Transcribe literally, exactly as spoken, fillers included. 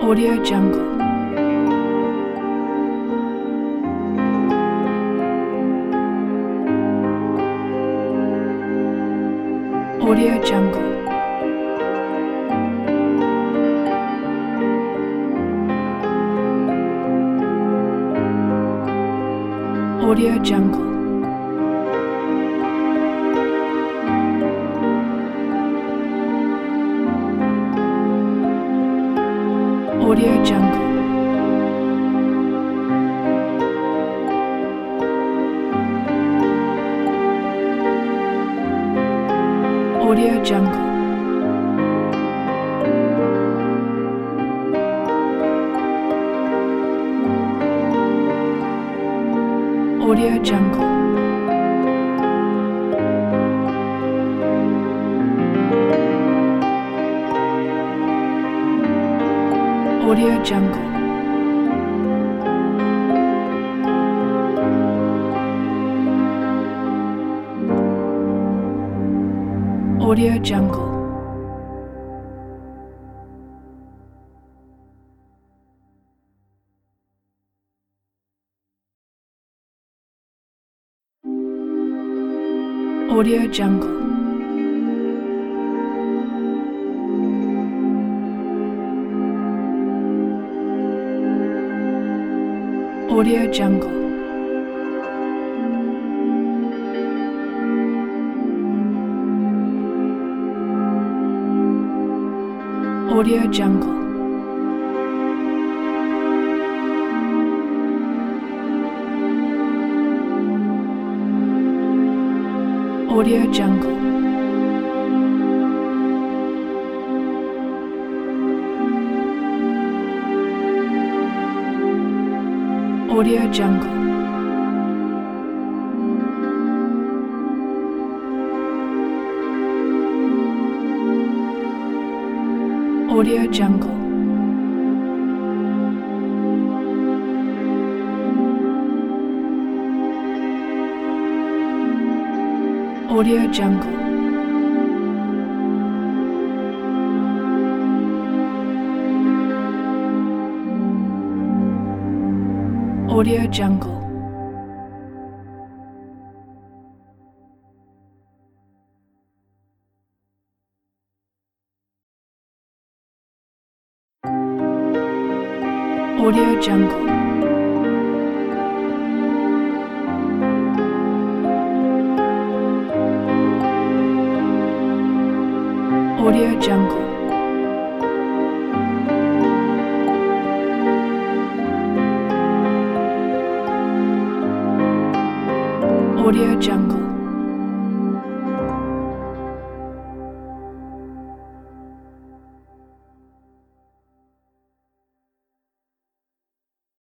Audio Jungle. Audio Jungle. Audio Jungle. Audio Jungle. Audio Jungle. Audio Jungle. Audio Jungle. Audio Jungle. Audio Jungle. Audio Jungle. Audio Jungle. Audio Jungle. Audio Jungle. Audio Jungle. Audio Jungle. Audio Jungle. Audio Jungle. Audio Jungle. Audio Jungle.